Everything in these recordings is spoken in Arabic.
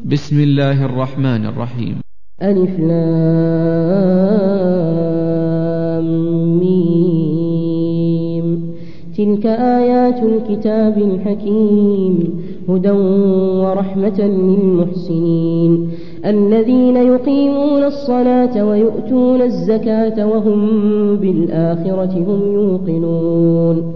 بسم الله الرحمن الرحيم. ألف لام ميم. تلك آيات الكتاب الحكيم هدى ورحمة للمحسنين الذين يقيمون الصلاة ويؤتون الزكاة وهم بالآخرة هم يوقنون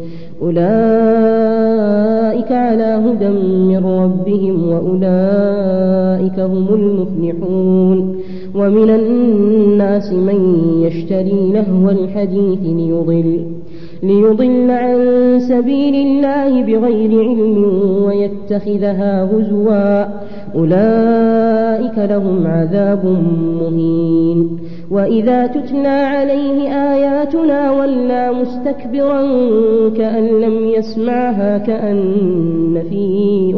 أولئك على هدى من ربهم وأولئك هم المفلحون. ومن الناس من يشتري لهو الحديث ليضل عن سبيل الله بغير علم ويتخذها هزوا أولئك لهم عذاب مهين. وإذا تتلى عليه آياتنا ولى مستكبرا كأن لم يسمعها كأن في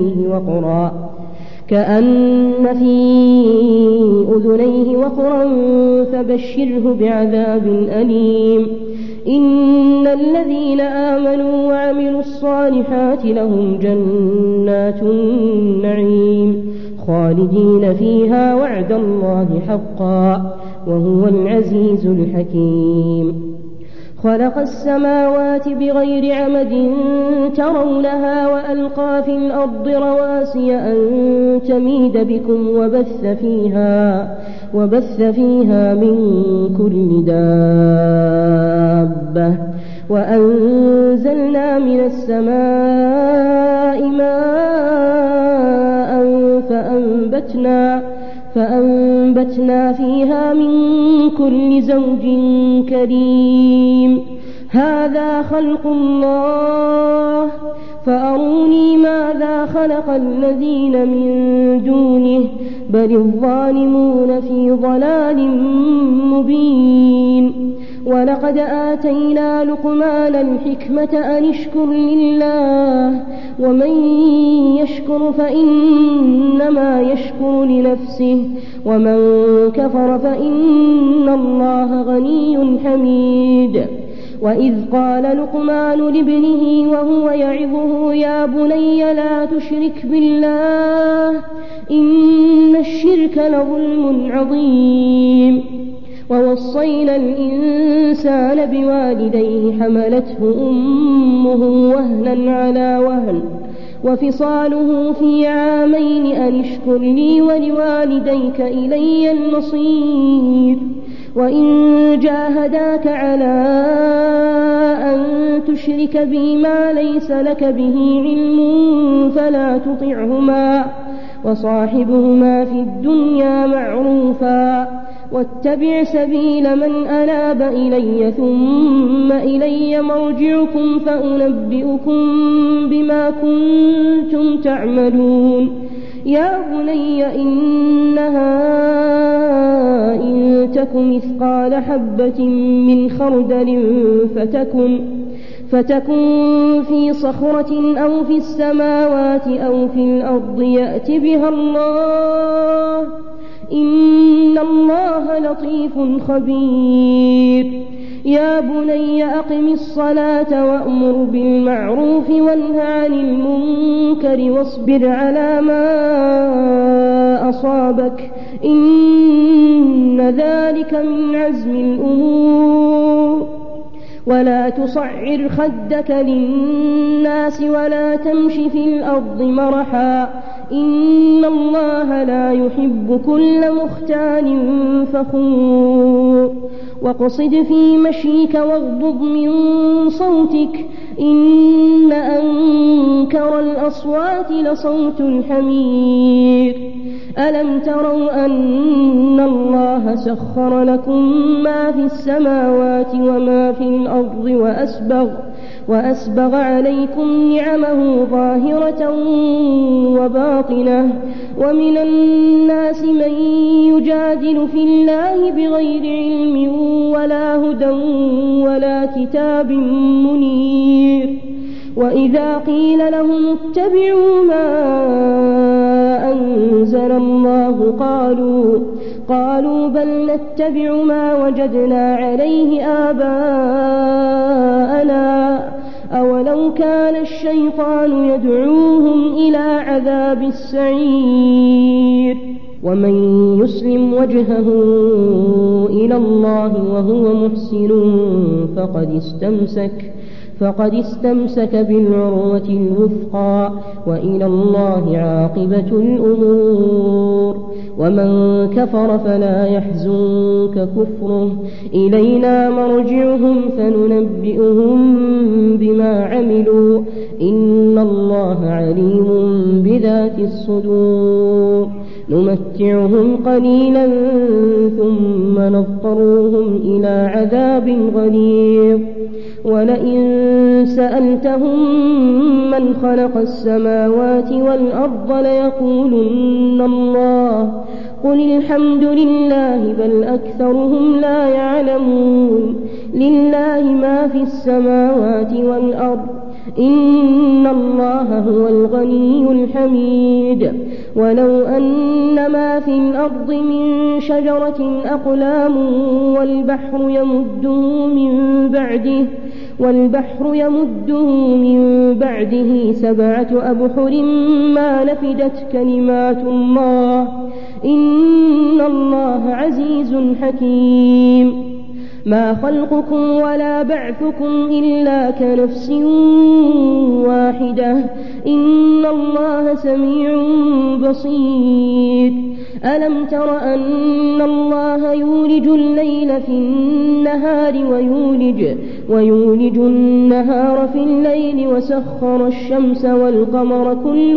أذنيه وقرا فبشره بعذاب أليم. إن الذين آمنوا وعملوا الصالحات لهم جنات النعيم خالدين فيها وعد الله حقا وهو العزيز الحكيم. خلق السماوات بغير عمد ترونها وألقى في الأرض رواسي أن تميد بكم وبث فيها من كل دابة وأنزلنا من السماء ماء فأنبتنا فيها من كل زوج كريم. هذا خلق الله فأروني ماذا خلق الذين من دونه بل الظالمون في ضلال مبين. ولقد آتينا لقمان الحكمة أن اشكر لله ومن يشكر فإنما يشكر لنفسه ومن كفر فإن الله غني حميد. وإذ قال لقمان لابنه وهو يعظه يا بني لا تشرك بالله إن الشرك لظلم عظيم. ووصينا الإنسان بوالديه حملته أمه وهنا على وهن وفصاله في عامين أن اشكر لي ولوالديك إلي المصير. وإن جاهداك على أن تشرك بي ما ليس لك به علم فلا تطعهما وصاحبهما في الدنيا معروفا واتبع سبيل من أناب إلي ثم إلي مرجعكم فأنبئكم بما كنتم تعملون. يا بني إنها إن تك مثقال حبة من خردل فتكن في صخرة أو في السماوات أو في الأرض يأت بها الله إن الله لطيف خبير. يا بني أقم الصلاة وأمر بالمعروف وانه عن المنكر واصبر على ما أصابك إن ذلك من عزم الأمور. ولا تصعر خدك للناس ولا تمش في الأرض مرحا إن الله لا يحب كل مختال فخور. واقصد في مشيك واغضض من صوتك إن أنكر الأصوات لصوت الحمير. ألم تروا أن الله سخر لكم ما في السماوات وما في الأرض وأسبغ عليكم نعمه ظاهرة وباطنة. ومن الناس من يجادل في الله بغير علم ولا هدى ولا كتاب منير. وإذا قيل لهم اتبعوا ما أنزل الله قالوا بل نتبع ما وجدنا عليه آباءنا أولو كان الشيطان يدعوهم إلى عذاب السعير. ومن يسلم وجهه إلى الله وهو محسن فقد استمسك بالعروة الوثقى وإلى الله عاقبة الأمور. ومن كفر فلا يحزنك كفره إلينا مرجعهم فننبئهم بما عملوا إن الله عليم بذات الصدور. نمتعهم قليلا ثم نضطرهم إلى عذاب غليظ. ولئن سألتهم من خلق السماوات والأرض ليقولن الله قل الحمد لله بل أكثرهم لا يعلمون. لله ما في السماوات والأرض إن الله هو الغني الحميد. ولو أن ما في الأرض من شجرة أقلام والبحر يمده من بعده 7 أبحر ما نفدت كلمات الله إن الله عزيز حكيم. ما خلقكم ولا بعثكم إلا كنفس واحدة إن الله سميع بصير. ألم تر أن الله يولج الليل في النهار ويولج النهار في الليل وسخر الشمس والقمر كل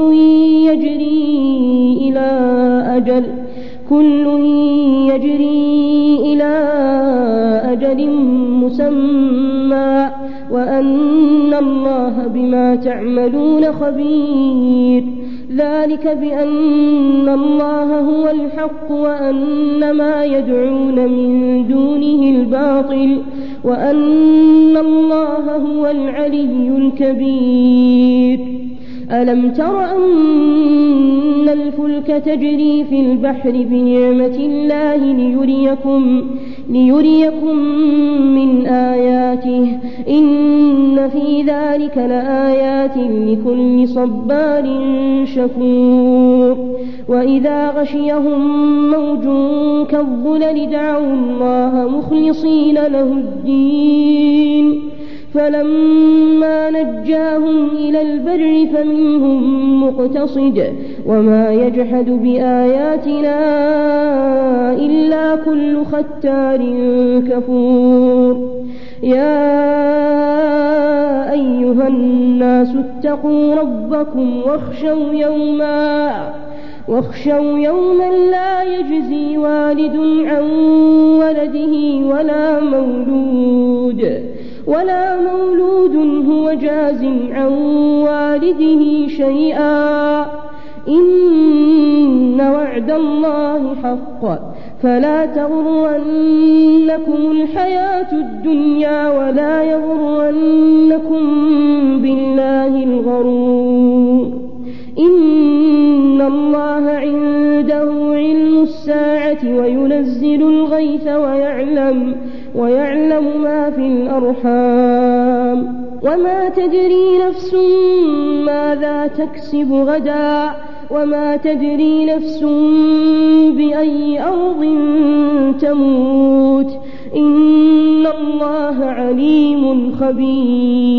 يجري إلى أجل مسمى وأن الله بما تعملون خبير. ذلك بأن الله هو الحق وأن ما يدعون من دونه الباطل وأن الله هو العلي الكبير. ألم تر أن الفلك تجري في البحر بنعمة الله ليريكم من آياته إن في ذلك لآيات لكل صبار شكور. وإذا غشيهم موج كالظلل دعوا الله مخلصين له الدين فلما نجاهم إلى البر فمنهم مقتصد وما يجحد بآياتنا إلا كل ختار كفور. يا أيها الناس اتقوا ربكم واخشوا يوما لا يجزي والد عن ولده ولا مولود هو جاز عن والده شيئا إن وعد الله حق فلا تغرنكم الحياة الدنيا ولا يغرنكم بالله الغرور. إن الله عنده علم الساعة وينزل الغيث ويعلم ما في الأرحام وما تدري نفس ماذا تكسب غدا وما تدري نفس بأي أرض تموت. إن الله عليم خبير.